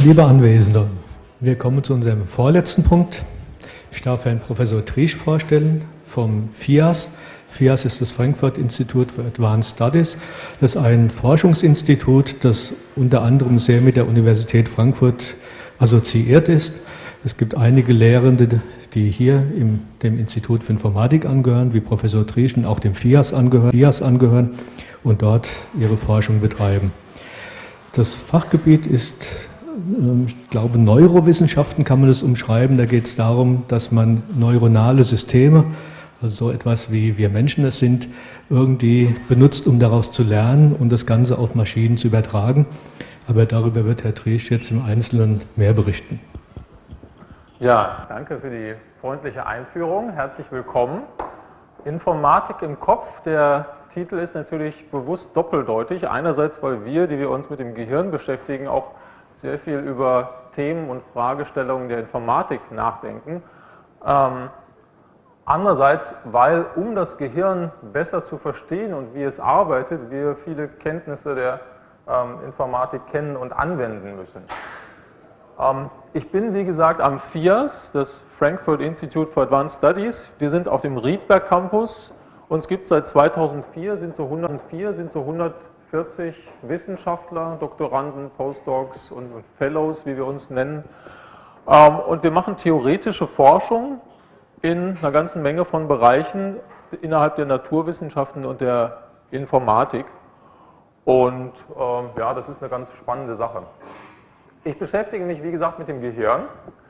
Liebe Anwesende, wir kommen zu unserem vorletzten Punkt. Ich darf Herrn Professor Triesch vorstellen vom FIAS. FIAS ist das Frankfurt Institute for Advanced Studies. Das ist ein Forschungsinstitut, das unter anderem sehr mit der Universität Frankfurt assoziiert ist. Es gibt einige Lehrende, die hier dem Institut für Informatik angehören, wie Professor Triesch, und auch dem FIAS angehören und dort ihre Forschung betreiben. Das Fachgebiet ist, ich glaube, Neurowissenschaften kann man das umschreiben. Da geht es darum, dass man neuronale Systeme, also so etwas wie wir Menschen es sind, irgendwie benutzt, um daraus zu lernen und das Ganze auf Maschinen zu übertragen. Aber darüber wird Herr Triesch jetzt im Einzelnen mehr berichten. Ja, danke für die freundliche Einführung. Herzlich willkommen. Informatik im Kopf. Der Titel ist natürlich bewusst doppeldeutig. Einerseits, weil wir, die wir uns mit dem Gehirn beschäftigen, auch sehr viel über Themen und Fragestellungen der Informatik nachdenken. Andererseits, weil, um das Gehirn besser zu verstehen und wie es arbeitet, wir viele Kenntnisse der Informatik kennen und anwenden müssen. Ich bin, wie gesagt, am FIAS, das Frankfurt Institute for Advanced Studies. Wir sind auf dem Riedberg Campus. Uns gibt es seit 2004, sind so 140 Wissenschaftler, Doktoranden, Postdocs und Fellows, wie wir uns nennen. Und wir machen theoretische Forschung in einer ganzen Menge von Bereichen innerhalb der Naturwissenschaften und der Informatik. Und ja, das ist eine ganz spannende Sache. Ich beschäftige mich, wie gesagt, mit dem Gehirn.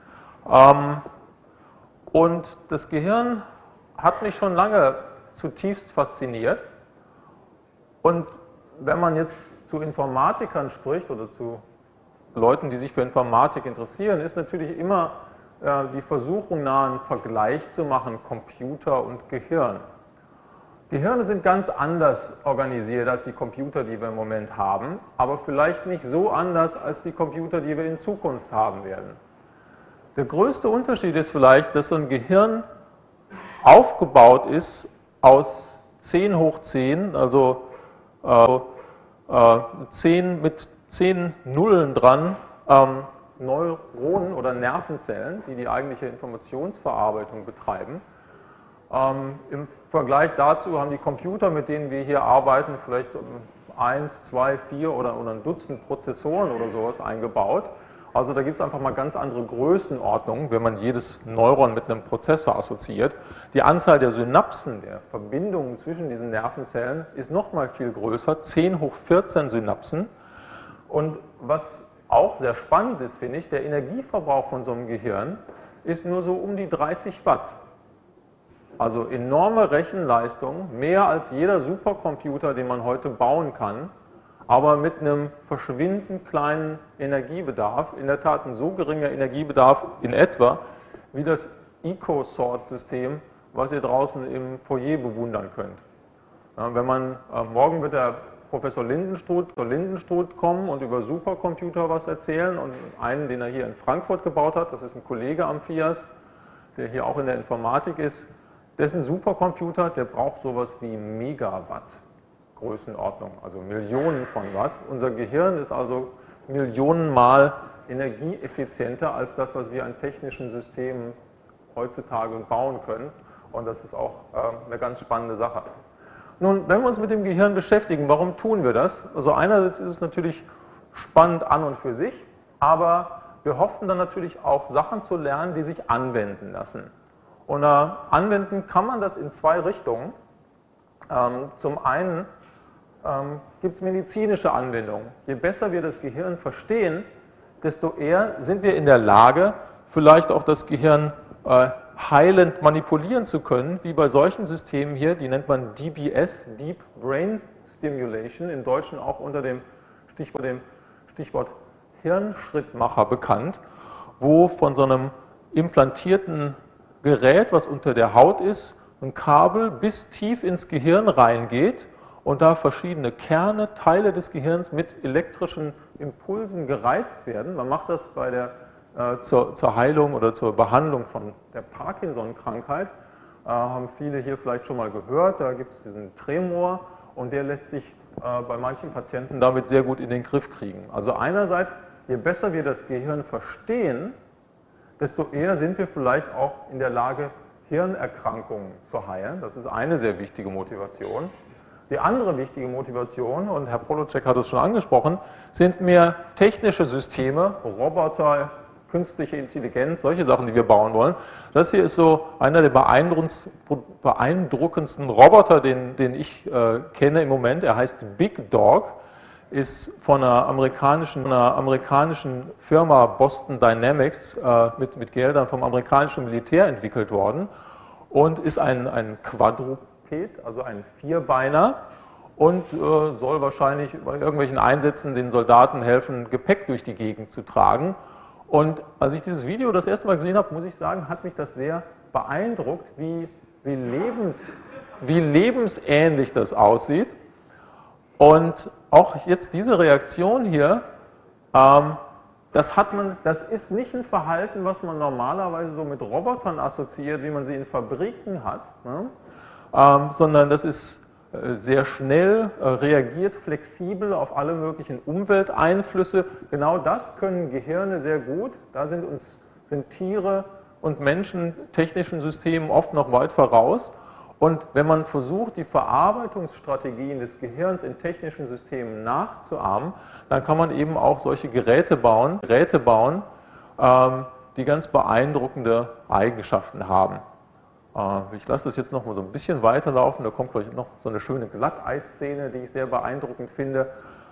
Und das Gehirn hat mich schon lange zutiefst fasziniert. Und wenn man jetzt zu Informatikern spricht oder zu Leuten, die sich für Informatik interessieren, ist natürlich immer die Versuchung nahe, einen Vergleich zu machen, Computer und Gehirn. Gehirne sind ganz anders organisiert als die Computer, die wir im Moment haben, aber vielleicht nicht so anders als die Computer, die wir in Zukunft haben werden. Der größte Unterschied ist vielleicht, dass so ein Gehirn aufgebaut ist aus 10 hoch 10, also 10 mit 10 Nullen dran, Neuronen oder Nervenzellen, die die eigentliche Informationsverarbeitung betreiben. Im Vergleich dazu haben die Computer, mit denen wir hier arbeiten, vielleicht 1, 2, 4 oder ein Dutzend Prozessoren oder sowas eingebaut. Also da gibt es einfach mal ganz andere Größenordnungen, wenn man jedes Neuron mit einem Prozessor assoziiert. Die Anzahl der Synapsen, der Verbindungen zwischen diesen Nervenzellen, ist noch mal viel größer, 10 hoch 14 Synapsen. Und was auch sehr spannend ist, finde ich, der Energieverbrauch von so einem Gehirn ist nur so um die 30 Watt. Also enorme Rechenleistung, mehr als jeder Supercomputer, den man heute bauen kann, aber mit einem verschwindend kleinen Energiebedarf, in der Tat ein so geringer Energiebedarf in etwa, wie das EcoSort-System, was ihr draußen im Foyer bewundern könnt. Wenn man, morgen wird der Professor Lindenstruth kommen und über Supercomputer was erzählen und einen, den er hier in Frankfurt gebaut hat, das ist ein Kollege am FIAS, der hier auch in der Informatik ist. Dessen Supercomputer, der braucht sowas wie Megawatt Größenordnung, also Millionen von Watt. Unser Gehirn ist also Millionenmal energieeffizienter als das, was wir an technischen Systemen heutzutage bauen können. Und das ist auch eine ganz spannende Sache. Nun, wenn wir uns mit dem Gehirn beschäftigen, warum tun wir das? Also einerseits ist es natürlich spannend an und für sich, aber wir hoffen dann natürlich auch Sachen zu lernen, die sich anwenden lassen. Und anwenden kann man das in zwei Richtungen. Zum einen gibt es medizinische Anwendungen. Je besser wir das Gehirn verstehen, desto eher sind wir in der Lage, vielleicht auch das Gehirn heilend manipulieren zu können, wie bei solchen Systemen hier, die nennt man DBS, Deep Brain Stimulation, im Deutschen auch unter dem Stichwort Hirnschrittmacher bekannt, wo von so einem implantierten Gerät, was unter der Haut ist, ein Kabel bis tief ins Gehirn reingeht und da verschiedene Kerne, Teile des Gehirns mit elektrischen Impulsen gereizt werden. Man macht das bei zur Heilung oder zur Behandlung von der Parkinson-Krankheit. Haben viele hier vielleicht schon mal gehört, da gibt es diesen Tremor und der lässt sich bei manchen Patienten damit sehr gut in den Griff kriegen. Also einerseits je besser wir das Gehirn verstehen, desto eher sind wir vielleicht auch in der Lage, Hirnerkrankungen zu heilen. Das ist eine sehr wichtige Motivation. Die andere wichtige Motivation, und Herr Polocek hat es schon angesprochen, sind mehr technische Systeme, Roboter, künstliche Intelligenz, solche Sachen, die wir bauen wollen. Das hier ist so einer der beeindruckendsten Roboter, den ich kenne im Moment. Er heißt Big Dog, ist von einer amerikanischen Firma Boston Dynamics mit Geldern vom amerikanischen Militär entwickelt worden und ist ein Quadruped, also ein Vierbeiner, und soll wahrscheinlich bei irgendwelchen Einsätzen den Soldaten helfen, Gepäck durch die Gegend zu tragen. Und als ich dieses Video das erste Mal gesehen habe, muss ich sagen, hat mich das sehr beeindruckt, wie lebensähnlich das aussieht. Und auch jetzt diese Reaktion hier, das ist nicht ein Verhalten, was man normalerweise so mit Robotern assoziiert, wie man sie in Fabriken hat, ne? Sondern das ist sehr schnell, reagiert flexibel auf alle möglichen Umwelteinflüsse. Genau das können Gehirne sehr gut. Da sind Tiere und Menschen technischen Systemen oft noch weit voraus. Und wenn man versucht, die Verarbeitungsstrategien des Gehirns in technischen Systemen nachzuahmen, dann kann man eben auch solche Geräte bauen, die ganz beeindruckende Eigenschaften haben. Ich lasse das jetzt noch mal so ein bisschen weiterlaufen, da kommt gleich noch so eine schöne Glatteis-Szene, die ich sehr beeindruckend finde.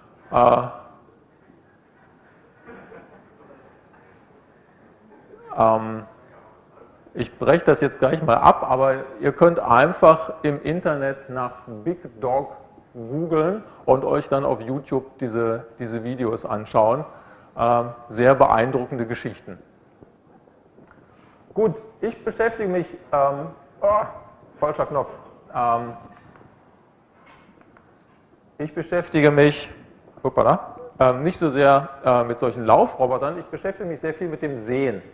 Ich breche das jetzt gleich mal ab, aber ihr könnt einfach im Internet nach Big Dog googeln und euch dann auf YouTube diese Videos anschauen. Sehr beeindruckende Geschichten. Gut, ich beschäftige mich, falscher Knopf. Ich beschäftige mich, nicht so sehr mit solchen Laufrobotern, ich beschäftige mich sehr viel mit dem Sehen.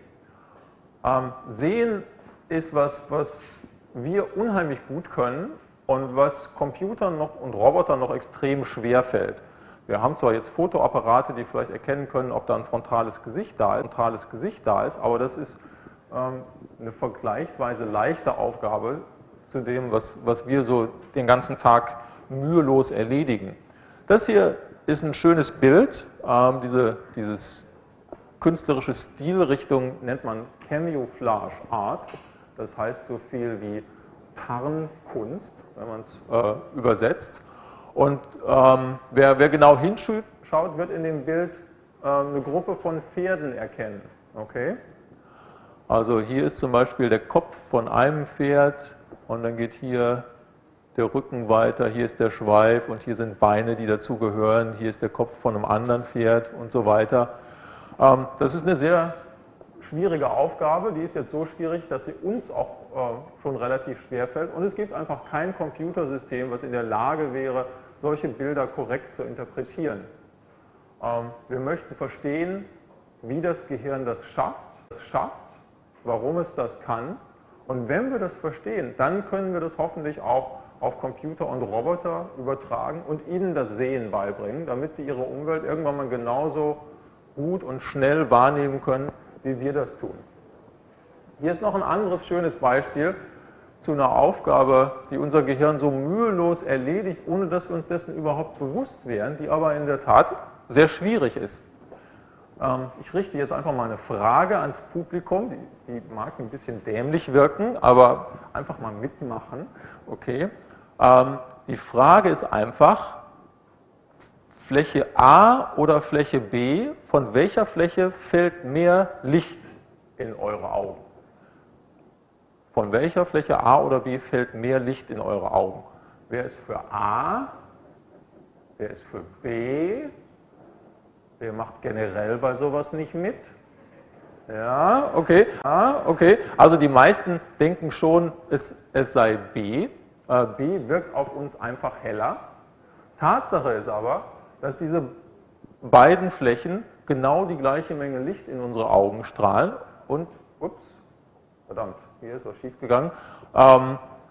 Sehen ist was wir unheimlich gut können und was Computern und Robotern noch extrem schwer fällt. Wir haben zwar jetzt Fotoapparate, die vielleicht erkennen können, ob da ein frontales Gesicht da ist, aber das ist eine vergleichsweise leichte Aufgabe zu dem, was wir so den ganzen Tag mühelos erledigen. Das hier ist ein schönes Bild. Dieses künstlerische Stilrichtung nennt man Camouflage Art. Das heißt so viel wie Tarnkunst, wenn man es übersetzt. Und wer genau hinschaut, wird in dem Bild eine Gruppe von Pferden erkennen. Okay? Also hier ist zum Beispiel der Kopf von einem Pferd und dann geht hier der Rücken weiter, hier ist der Schweif und hier sind Beine, die dazugehören, hier ist der Kopf von einem anderen Pferd und so weiter. Das ist eine sehr schwierige Aufgabe, die ist jetzt so schwierig, dass sie uns auch schon relativ schwer fällt und es gibt einfach kein Computersystem, was in der Lage wäre, solche Bilder korrekt zu interpretieren. Wir möchten verstehen, wie das Gehirn das schafft, warum es das kann. Und wenn wir das verstehen, dann können wir das hoffentlich auch auf Computer und Roboter übertragen und ihnen das Sehen beibringen, damit sie ihre Umwelt irgendwann mal genauso gut und schnell wahrnehmen können, wie wir das tun. Hier ist noch ein anderes schönes Beispiel zu einer Aufgabe, die unser Gehirn so mühelos erledigt, ohne dass wir uns dessen überhaupt bewusst wären, die aber in der Tat sehr schwierig ist. Ich richte jetzt einfach mal eine Frage ans Publikum, die mag ein bisschen dämlich wirken, aber einfach mal mitmachen. Okay. Die Frage ist einfach, Fläche A oder Fläche B, von welcher Fläche fällt mehr Licht in eure Augen? Von welcher Fläche A oder B fällt mehr Licht in eure Augen? Wer ist für A? Wer ist für B? Wer macht generell bei sowas nicht mit? Ja, okay. Also die meisten denken schon, es sei B. B wirkt auf uns einfach heller. Tatsache ist aber, dass diese beiden Flächen genau die gleiche Menge Licht in unsere Augen strahlen und, verdammt, hier ist was schief gegangen.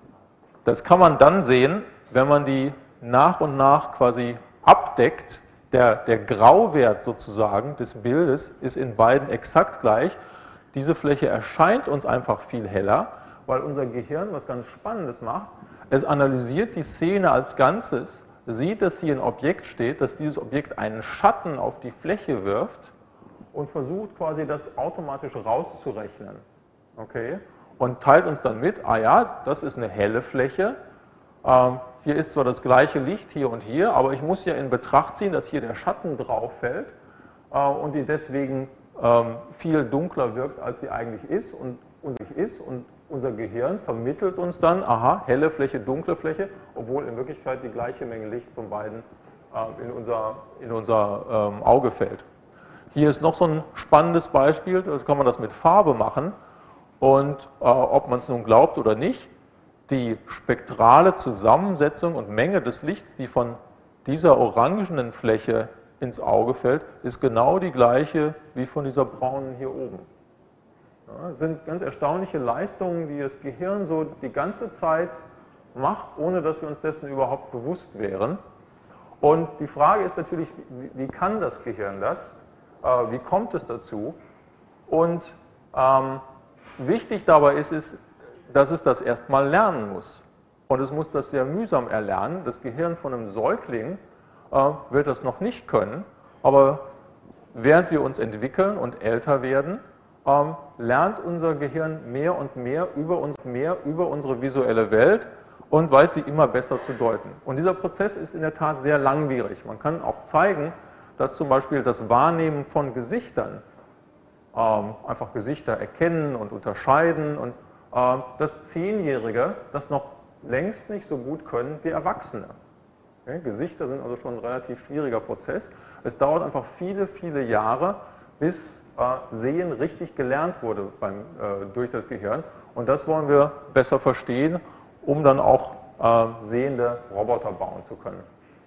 Das kann man dann sehen, wenn man die nach und nach quasi abdeckt, der Grauwert sozusagen des Bildes ist in beiden exakt gleich. Diese Fläche erscheint uns einfach viel heller, weil unser Gehirn was ganz Spannendes macht. Es analysiert die Szene als Ganzes, sieht, dass hier ein Objekt steht, dass dieses Objekt einen Schatten auf die Fläche wirft und versucht quasi das automatisch rauszurechnen. Okay? Und teilt uns dann mit, ah ja, das ist eine helle Fläche. Hier ist zwar das gleiche Licht hier und hier, aber ich muss ja in Betracht ziehen, dass hier der Schatten drauf fällt und die deswegen viel dunkler wirkt, als sie eigentlich ist. Und unser Gehirn vermittelt uns dann, aha, helle Fläche, dunkle Fläche, obwohl in Wirklichkeit die gleiche Menge Licht von beiden in unser Auge fällt. Hier ist noch so ein spannendes Beispiel, da kann man das mit Farbe machen. Und ob man es nun glaubt oder nicht, die spektrale Zusammensetzung und Menge des Lichts, die von dieser orangenen Fläche ins Auge fällt, ist genau die gleiche wie von dieser braunen hier oben. Ja, das sind ganz erstaunliche Leistungen, die das Gehirn so die ganze Zeit macht, ohne dass wir uns dessen überhaupt bewusst wären. Und die Frage ist natürlich, wie kann das Gehirn das? Wie kommt es dazu? Und wichtig dabei ist, dass es das erstmal lernen muss. Und es muss das sehr mühsam erlernen. Das Gehirn von einem Säugling wird das noch nicht können, aber während wir uns entwickeln und älter werden, lernt unser Gehirn mehr und mehr über unsere visuelle Welt und weiß sie immer besser zu deuten. Und dieser Prozess ist in der Tat sehr langwierig. Man kann auch zeigen, dass zum Beispiel das Wahrnehmen von Gesichtern, einfach Gesichter erkennen und unterscheiden, und dass Zehnjährige das noch längst nicht so gut können wie Erwachsene. Okay? Gesichter sind also schon ein relativ schwieriger Prozess. Es dauert einfach viele, viele Jahre, bis Sehen richtig gelernt wurde durch das Gehirn. Und das wollen wir besser verstehen, um dann auch sehende Roboter bauen zu können.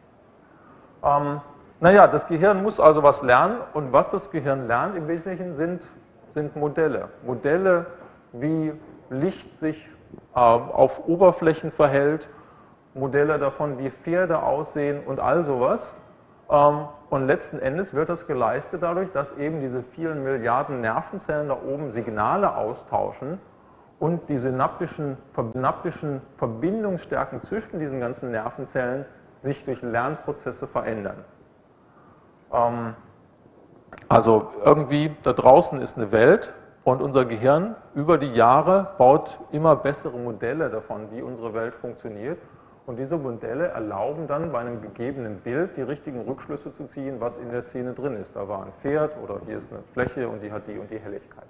Naja, das Gehirn muss also was lernen, und was das Gehirn lernt im Wesentlichen sind Modelle. Modelle, wie Licht sich auf Oberflächen verhält, Modelle davon, wie Pferde aussehen und all sowas. Und letzten Endes wird das geleistet dadurch, dass eben diese vielen Milliarden Nervenzellen da oben Signale austauschen und die synaptischen Verbindungsstärken zwischen diesen ganzen Nervenzellen sich durch Lernprozesse verändern. Also irgendwie da draußen ist eine Welt, und unser Gehirn über die Jahre baut immer bessere Modelle davon, wie unsere Welt funktioniert. Und diese Modelle erlauben dann bei einem gegebenen Bild die richtigen Rückschlüsse zu ziehen, was in der Szene drin ist. Da war ein Pferd oder hier ist eine Fläche und die hat die und die Helligkeit.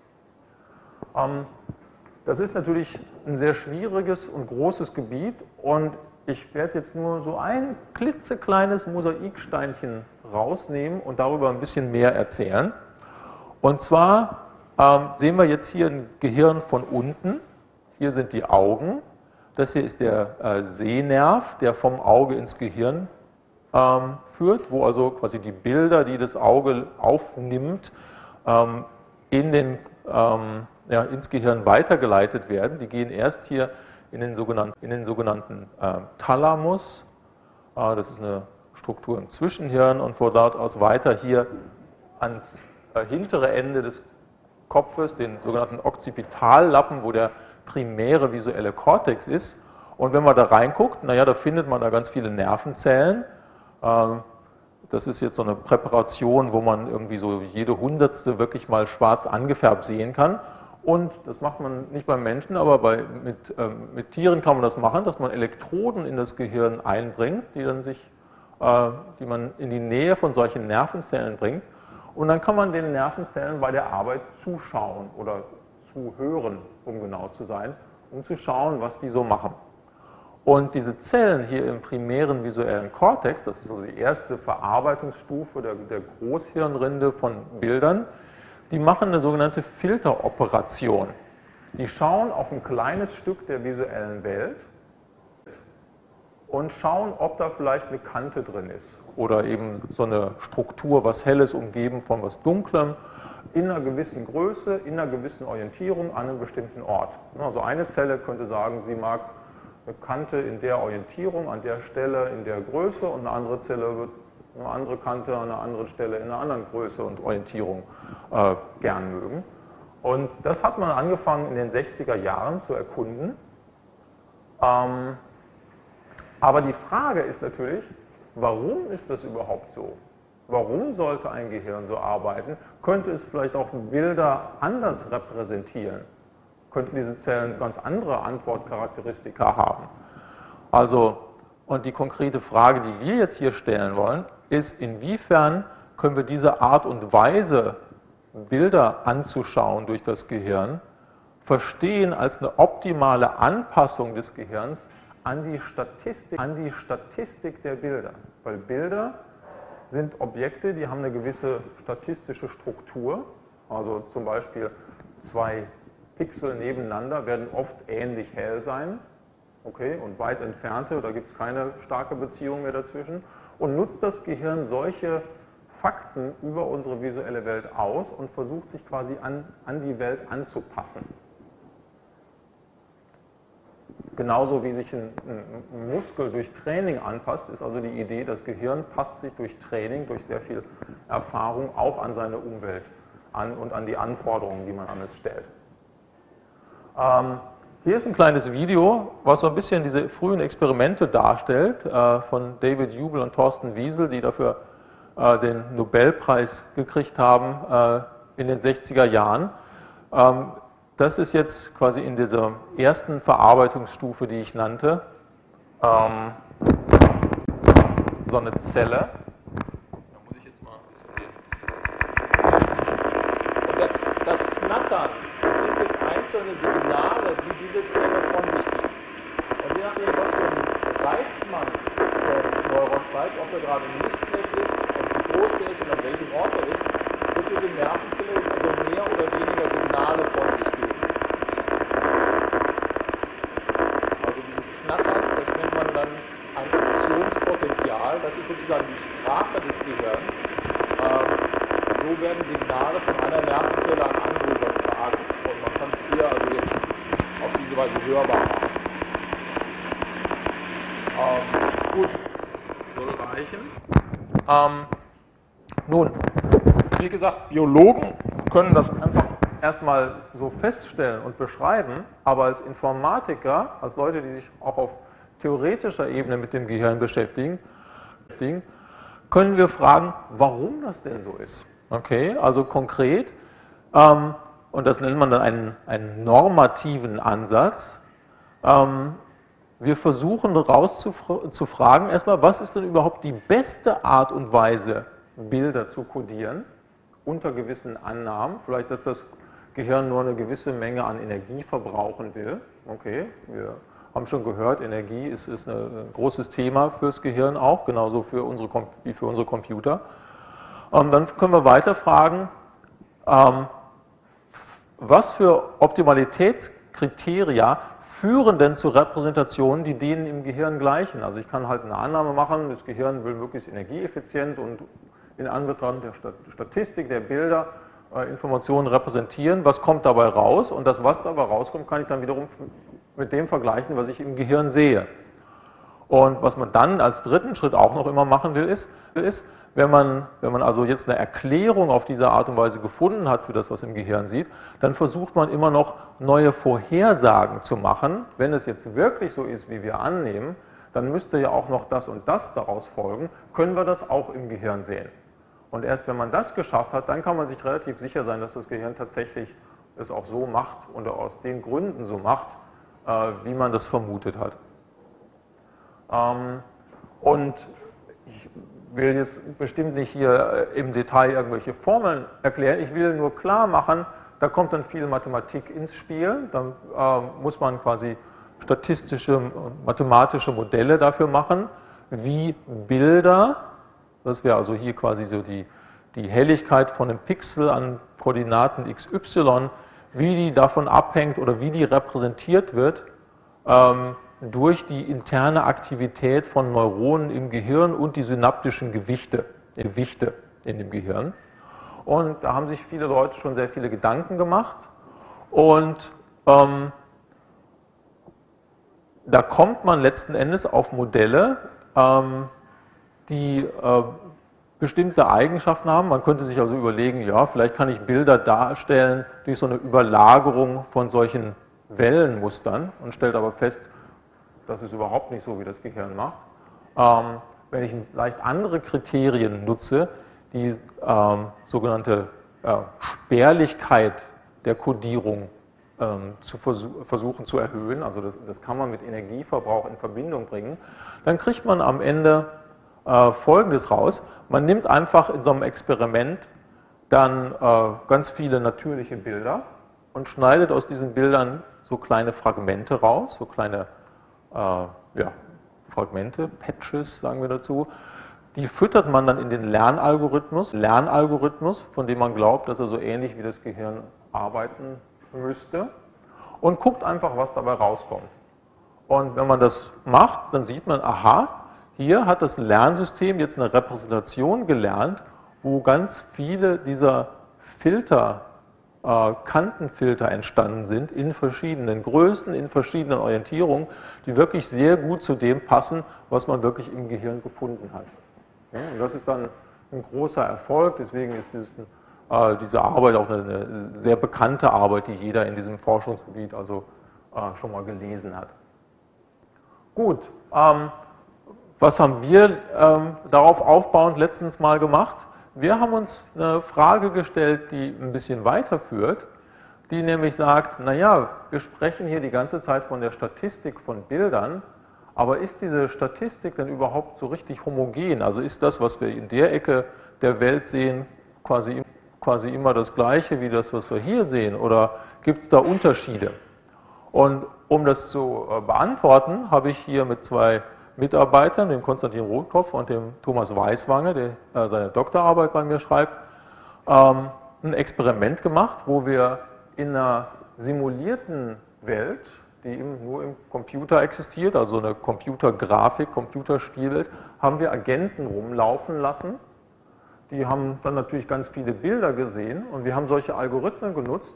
Das ist natürlich ein sehr schwieriges und großes Gebiet, und ich werde jetzt nur so ein klitzekleines Mosaiksteinchen rausnehmen und darüber ein bisschen mehr erzählen. Und zwar sehen wir jetzt hier ein Gehirn von unten. Hier sind die Augen. Das hier ist der Sehnerv, der vom Auge ins Gehirn führt, wo also quasi die Bilder, die das Auge aufnimmt, ins Gehirn weitergeleitet werden. Die gehen erst hier in den sogenannten Thalamus. Das ist eine Struktur im Zwischenhirn, und von dort aus weiter hier ans hintere Ende des Kopfes, den sogenannten Occipitallappen, wo der primäre visuelle Kortex ist. Und wenn man da reinguckt, naja, da findet man da ganz viele Nervenzellen. Das ist jetzt so eine Präparation, wo man irgendwie so jede Hundertste wirklich mal schwarz angefärbt sehen kann. Und das macht man nicht beim Menschen, aber mit Tieren kann man das machen, dass man Elektroden in das Gehirn einbringt, die man in die Nähe von solchen Nervenzellen bringt. Und dann kann man den Nervenzellen bei der Arbeit zuschauen oder zuhören, um genau zu sein, um zu schauen, was die so machen. Und diese Zellen hier im primären visuellen Kortex, das ist also die erste Verarbeitungsstufe der Großhirnrinde von Bildern, die machen eine sogenannte Filteroperation. Die schauen auf ein kleines Stück der visuellen Welt und schauen, ob da vielleicht eine Kante drin ist oder eben so eine Struktur, was Helles umgeben von was Dunklem, in einer gewissen Größe, in einer gewissen Orientierung an einem bestimmten Ort. Also eine Zelle könnte sagen, sie mag eine Kante in der Orientierung, an der Stelle, in der Größe, und eine andere Zelle wird eine andere Kante an einer anderen Stelle in einer anderen Größe und Orientierung gern mögen. Und das hat man angefangen in den 60er Jahren zu erkunden. Aber die Frage ist natürlich, warum ist das überhaupt so? Warum sollte ein Gehirn so arbeiten? Könnte es vielleicht auch Bilder anders repräsentieren? Könnten diese Zellen ganz andere Antwortcharakteristika haben? Also, und die konkrete Frage, die wir jetzt hier stellen wollen, ist, inwiefern können wir diese Art und Weise, Bilder anzuschauen durch das Gehirn, verstehen als eine optimale Anpassung des Gehirns an die Statistik der Bilder. Weil Bilder sind Objekte, die haben eine gewisse statistische Struktur. Also zum Beispiel 2 Pixel nebeneinander werden oft ähnlich hell sein. Okay, und weit entfernte, da gibt es keine starke Beziehung mehr dazwischen. Und nutzt das Gehirn solche Fakten über unsere visuelle Welt aus und versucht sich quasi an die Welt anzupassen. Genauso wie sich ein Muskel durch Training anpasst, ist also die Idee, das Gehirn passt sich durch Training, durch sehr viel Erfahrung auch an seine Umwelt an und an die Anforderungen, die man an es stellt. Hier ist ein kleines Video, was so ein bisschen diese frühen Experimente darstellt, von David Hubel und Thorsten Wiesel, die dafür den Nobelpreis gekriegt haben in den 60er Jahren. Das ist jetzt quasi in dieser ersten Verarbeitungsstufe, die ich nannte, so eine Zelle. Da muss ich jetzt mal ein bisschen gehen. Und das Knattern, das sind jetzt einzelne Signale, die diese Zelle von sich gibt. Und je nachdem, was für ein Reiz man der Neuron zeigt, ob er gerade ein Lichtfleck ist und wie groß der ist und an welchem Ort er ist, wird diese Nervenzelle jetzt also mehr oder weniger Signale von sich geben. Also dieses Knattern, das nennt man dann ein Aktionspotenzial, das ist sozusagen die Sprache des Gehirns. So werden Signale von einer Nervenzelle an andere übertragen. Und man kann es hier also jetzt auf diese Weise hörbar machen. Gut, soll reichen. Nun, wie gesagt, Biologen können das einfach erstmal so feststellen und beschreiben, aber als Informatiker, als Leute, die sich auch auf theoretischer Ebene mit dem Gehirn beschäftigen, können wir fragen, warum das denn so ist. Okay, also konkret, und das nennt man dann einen normativen Ansatz. Wir versuchen rauszufragen, erstmal, was ist denn überhaupt die beste Art und Weise, Bilder zu kodieren, unter gewissen Annahmen, vielleicht, dass das Gehirn nur eine gewisse Menge an Energie verbrauchen will. Okay, wir haben schon gehört, Energie ist ein großes Thema fürs Gehirn auch, genauso wie für unsere Computer. Dann können wir weiter fragen, was für Optimalitätskriterien führen denn zu Repräsentationen, die denen im Gehirn gleichen. Also ich kann halt eine Annahme machen, das Gehirn will möglichst energieeffizient und in Anbetracht der Statistik der Bilder Informationen repräsentieren. Was kommt dabei raus? Und das, was dabei rauskommt, kann ich dann wiederum mit dem vergleichen, was ich im Gehirn sehe. Und was man dann als dritten Schritt auch noch immer machen will, ist, wenn man also jetzt eine Erklärung auf diese Art und Weise gefunden hat für das, was im Gehirn sieht, dann versucht man immer noch neue Vorhersagen zu machen. Wenn es jetzt wirklich so ist, wie wir annehmen, dann müsste ja auch noch das und das daraus folgen, können wir das auch im Gehirn sehen. Und erst wenn man das geschafft hat, dann kann man sich relativ sicher sein, dass das Gehirn tatsächlich es auch so macht und aus den Gründen so macht, wie man das vermutet hat. Und ich will jetzt bestimmt nicht hier im Detail irgendwelche Formeln erklären, ich will nur klar machen, da kommt dann viel Mathematik ins Spiel, dann muss man quasi statistische, mathematische Modelle dafür machen, wie Bilder, das wäre also hier quasi so die Helligkeit von einem Pixel an Koordinaten xy, wie die davon abhängt oder wie die repräsentiert wird durch die interne Aktivität von Neuronen im Gehirn und die synaptischen Gewichte in dem Gehirn. Und da haben sich viele Leute schon sehr viele Gedanken gemacht und da kommt man letzten Endes auf Modelle, die bestimmte Eigenschaften haben. Man könnte sich also überlegen, ja, vielleicht kann ich Bilder darstellen durch so eine Überlagerung von solchen Wellenmustern und stellt aber fest, das ist überhaupt nicht so, wie das Gehirn macht. Wenn ich vielleicht andere Kriterien nutze, die sogenannte Spärlichkeit der Kodierung zu versuchen zu erhöhen, also das kann man mit Energieverbrauch in Verbindung bringen, dann kriegt man am Ende Folgendes raus. Man nimmt einfach in so einem Experiment dann ganz viele natürliche Bilder und schneidet aus diesen Bildern so kleine Fragmente raus, so kleine Fragmente, Patches sagen wir dazu. Die füttert man dann in den Lernalgorithmus, von dem man glaubt, dass er so ähnlich wie das Gehirn arbeiten müsste, und guckt einfach, was dabei rauskommt. Und wenn man das macht, dann sieht man, aha, hier hat das Lernsystem jetzt eine Repräsentation gelernt, wo ganz viele dieser Filter, Kantenfilter entstanden sind, in verschiedenen Größen, in verschiedenen Orientierungen, die wirklich sehr gut zu dem passen, was man wirklich im Gehirn gefunden hat. Ja, und das ist dann ein großer Erfolg, deswegen ist diese Arbeit auch eine sehr bekannte Arbeit, die jeder in diesem Forschungsgebiet also schon mal gelesen hat. Gut, was haben wir darauf aufbauend letztens mal gemacht? Wir haben uns eine Frage gestellt, die ein bisschen weiterführt, die nämlich sagt, naja, wir sprechen hier die ganze Zeit von der Statistik von Bildern, aber ist diese Statistik denn überhaupt so richtig homogen? Also ist das, was wir in der Ecke der Welt sehen, quasi immer das Gleiche wie das, was wir hier sehen? Oder gibt es da Unterschiede? Und um das zu beantworten, habe ich hier mit zwei Mitarbeitern, dem Konstantin Rotkopf und dem Thomas Weißwange, der seine Doktorarbeit bei mir schreibt, ein Experiment gemacht, wo wir in einer simulierten Welt, die eben nur im Computer existiert, also eine Computergrafik, Computerspielwelt, haben wir Agenten rumlaufen lassen. Die haben dann natürlich ganz viele Bilder gesehen und wir haben solche Algorithmen genutzt,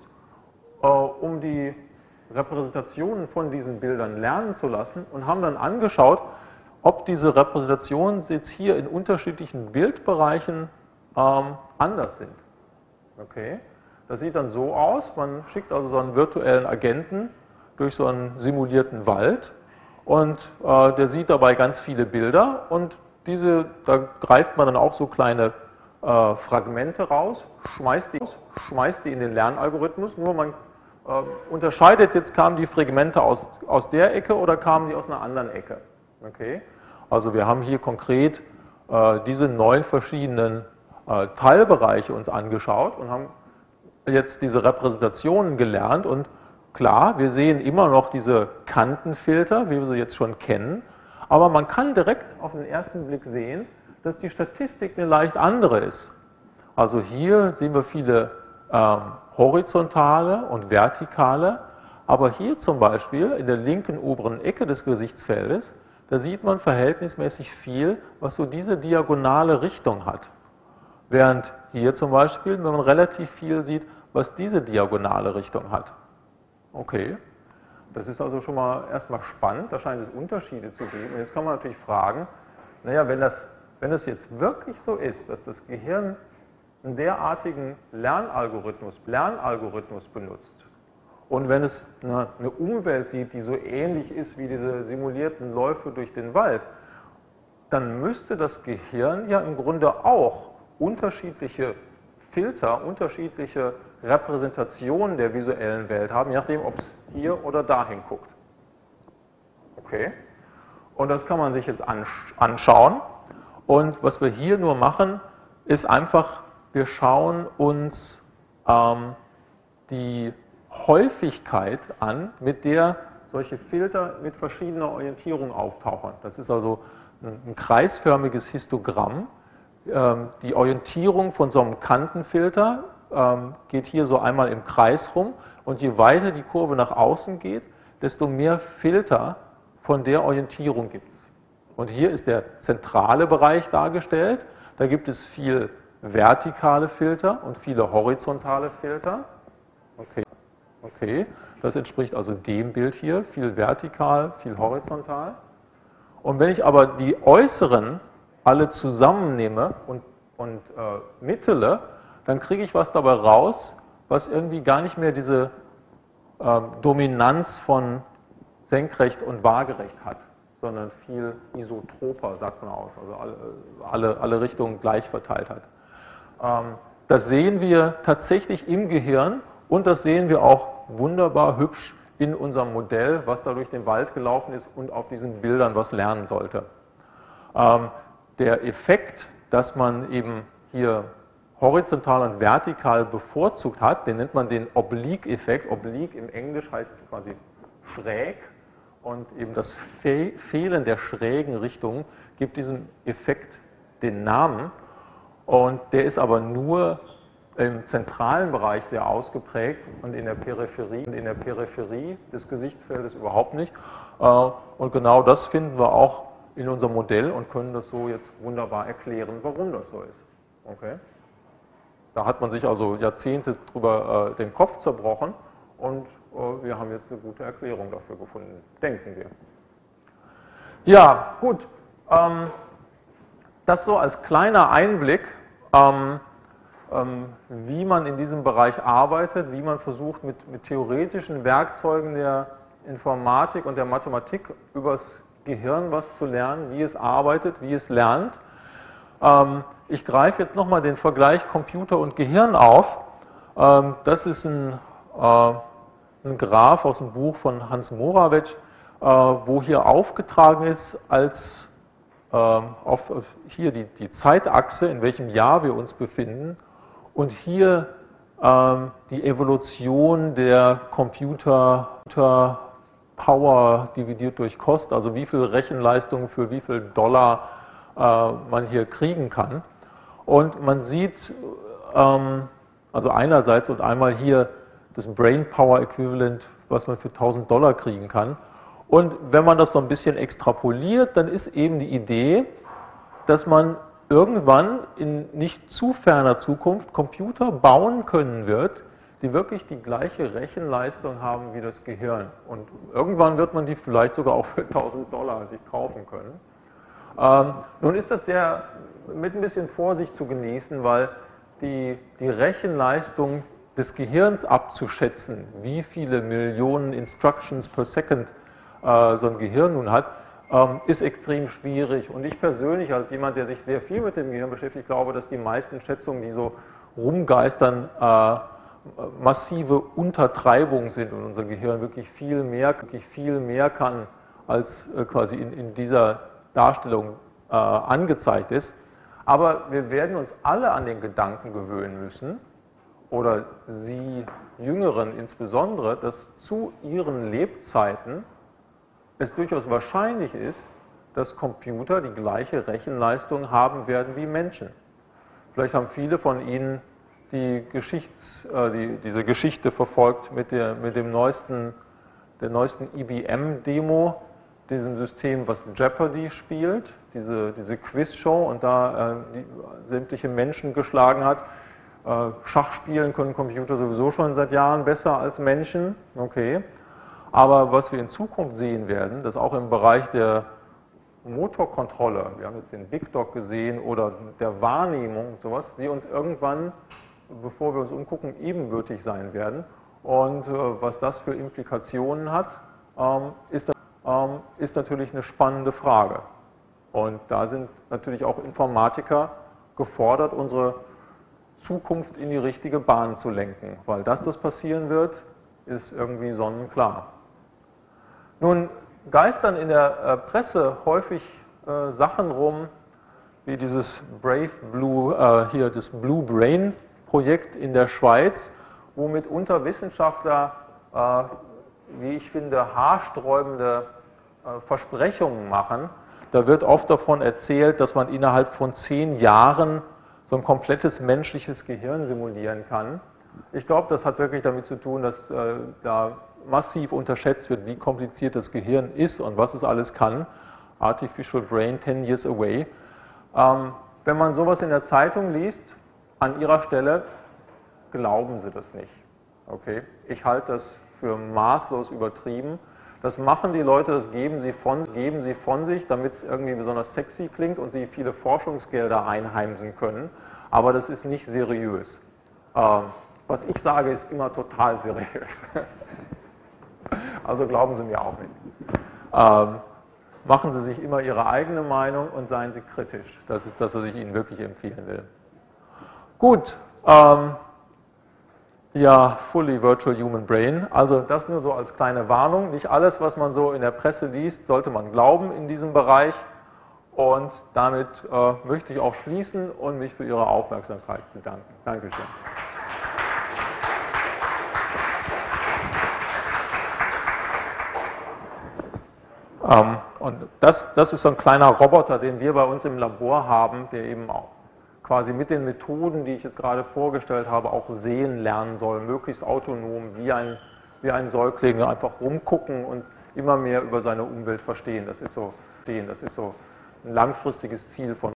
um die Repräsentationen von diesen Bildern lernen zu lassen und haben dann angeschaut, ob diese Repräsentationen jetzt hier in unterschiedlichen Bildbereichen anders sind. Okay? Das sieht dann so aus, man schickt also so einen virtuellen Agenten durch so einen simulierten Wald und der sieht dabei ganz viele Bilder und da greift man dann auch so kleine Fragmente raus, schmeißt die in den Lernalgorithmus, nur man unterscheidet jetzt, kamen die Fragmente aus der Ecke oder kamen die aus einer anderen Ecke. Okay? Also wir haben hier konkret diese 9 verschiedenen Teilbereiche uns angeschaut und haben jetzt diese Repräsentationen gelernt und klar, wir sehen immer noch diese Kantenfilter, wie wir sie jetzt schon kennen, aber man kann direkt auf den ersten Blick sehen, dass die Statistik eine leicht andere ist. Also hier sehen wir viele horizontale und vertikale, aber hier zum Beispiel in der linken oberen Ecke des Gesichtsfeldes, da sieht man verhältnismäßig viel, was so diese diagonale Richtung hat. Während hier zum Beispiel, wenn man relativ viel sieht, was diese diagonale Richtung hat. Okay, das ist also schon mal erstmal spannend, da scheint es Unterschiede zu geben. Und jetzt kann man natürlich fragen, naja, wenn das jetzt wirklich so ist, dass das Gehirn einen derartigen Lernalgorithmus benutzt und wenn es eine Umwelt sieht, die so ähnlich ist wie diese simulierten Läufe durch den Wald, dann müsste das Gehirn ja im Grunde auch unterschiedliche Filter, unterschiedliche Repräsentationen der visuellen Welt haben, je nachdem, ob es hier oder dahin guckt. Okay? Und das kann man sich jetzt anschauen. Und was wir hier nur machen, ist einfach, wir schauen uns die Häufigkeit an, mit der solche Filter mit verschiedener Orientierung auftauchen. Das ist also ein kreisförmiges Histogramm. Die Orientierung von so einem Kantenfilter geht hier so einmal im Kreis rum und je weiter die Kurve nach außen geht, desto mehr Filter von der Orientierung gibt es. Und hier ist der zentrale Bereich dargestellt. Da gibt es viel vertikale Filter und viele horizontale Filter. Okay, das entspricht also dem Bild hier, viel vertikal, viel horizontal. Und wenn ich aber die äußeren alle zusammennehme und mittele, dann kriege ich was dabei raus, was irgendwie gar nicht mehr diese Dominanz von senkrecht und waagerecht hat, sondern viel isotroper, sagt man aus, also alle Richtungen gleich verteilt hat. Das sehen wir tatsächlich im Gehirn und das sehen wir auch wunderbar hübsch in unserem Modell, was da durch den Wald gelaufen ist und auf diesen Bildern was lernen sollte. Der Effekt, dass man eben hier horizontal und vertikal bevorzugt hat, den nennt man den Oblique-Effekt. Oblique im Englisch heißt quasi schräg und eben das Fehlen der schrägen Richtung gibt diesem Effekt den Namen und der ist aber nur im zentralen Bereich sehr ausgeprägt und in der Peripherie des Gesichtsfeldes überhaupt nicht. Und genau das finden wir auch in unserem Modell und können das so jetzt wunderbar erklären, warum das so ist. Okay? Da hat man sich also Jahrzehnte drüber den Kopf zerbrochen und wir haben jetzt eine gute Erklärung dafür gefunden, denken wir. Ja, gut. Das so als kleiner Einblick, wie man in diesem Bereich arbeitet, wie man versucht, mit theoretischen Werkzeugen der Informatik und der Mathematik übers Gehirn was zu lernen, wie es arbeitet, wie es lernt. Ich greife jetzt nochmal den Vergleich Computer und Gehirn auf. Das ist ein Graph aus dem Buch von Hans Moravec, wo hier aufgetragen ist als hier die Zeitachse, in welchem Jahr wir uns befinden und hier die Evolution der Computer Power dividiert durch Kost, also wie viel Rechenleistung für wie viel Dollar man hier kriegen kann. Und man sieht also einerseits und einmal hier das Brain Power Equivalent, was man für $1000 kriegen kann. Und wenn man das so ein bisschen extrapoliert, dann ist eben die Idee, dass man irgendwann in nicht zu ferner Zukunft Computer bauen können wird, die wirklich die gleiche Rechenleistung haben wie das Gehirn. Und irgendwann wird man die vielleicht sogar auch für $1000 sich kaufen können. Nun ist das sehr mit ein bisschen Vorsicht zu genießen, weil die Rechenleistung des Gehirns abzuschätzen, wie viele Millionen Instructions per Second so ein Gehirn nun hat, ist extrem schwierig. Und ich persönlich, als jemand, der sich sehr viel mit dem Gehirn beschäftigt, glaube, dass die meisten Schätzungen, die so rumgeistern, massive Untertreibungen sind und unser Gehirn wirklich viel mehr kann, als quasi in dieser Darstellung angezeigt ist. Aber wir werden uns alle an den Gedanken gewöhnen müssen, oder Sie Jüngeren insbesondere, dass zu Ihren Lebzeiten es durchaus wahrscheinlich ist, dass Computer die gleiche Rechenleistung haben werden wie Menschen. Vielleicht haben viele von Ihnen diese Geschichte verfolgt mit der neuesten IBM-Demo, diesem System, was Jeopardy spielt, diese Quizshow und da sämtliche Menschen geschlagen hat. Schach spielen können Computer sowieso schon seit Jahren besser als Menschen, okay. Aber was wir in Zukunft sehen werden, dass auch im Bereich der Motorkontrolle, wir haben jetzt den Big Dog gesehen, oder der Wahrnehmung und sowas, sie uns irgendwann, bevor wir uns umgucken, ebenbürtig sein werden. Und was das für Implikationen hat, ist natürlich eine spannende Frage. Und da sind natürlich auch Informatiker gefordert, unsere Zukunft in die richtige Bahn zu lenken. Weil das passieren wird, ist irgendwie sonnenklar. Nun geistern in der Presse häufig Sachen rum, wie dieses Brave Blue, hier das Blue Brain Projekt in der Schweiz, wo mitunter Wissenschaftler, wie ich finde, haarsträubende Versprechungen machen. Da wird oft davon erzählt, dass man innerhalb von 10 Jahren so ein komplettes menschliches Gehirn simulieren kann. Ich glaube, das hat wirklich damit zu tun, dass da massiv unterschätzt wird, wie kompliziert das Gehirn ist und was es alles kann. Artificial Brain 10 years away. Wenn man sowas in der Zeitung liest, an Ihrer Stelle, glauben Sie das nicht. Okay? Ich halte das für maßlos übertrieben. Das machen die Leute, das geben sie von sich, damit es irgendwie besonders sexy klingt und sie viele Forschungsgelder einheimsen können. aber das ist nicht seriös. Was ich sage, ist immer total seriös. Also glauben Sie mir auch nicht. Machen Sie sich immer Ihre eigene Meinung und seien Sie kritisch. Das ist das, was ich Ihnen wirklich empfehlen will. Gut, ja, Fully Virtual Human Brain. Also das nur so als kleine Warnung. Nicht alles, was man so in der Presse liest, sollte man glauben in diesem Bereich. Und damit möchte ich auch schließen und mich für Ihre Aufmerksamkeit bedanken. Dankeschön. Und das ist so ein kleiner Roboter, den wir bei uns im Labor haben, der eben auch quasi mit den Methoden, die ich jetzt gerade vorgestellt habe, auch sehen lernen soll, möglichst autonom, wie ein Säugling, einfach rumgucken und immer mehr über seine Umwelt verstehen. Das ist so ein langfristiges Ziel von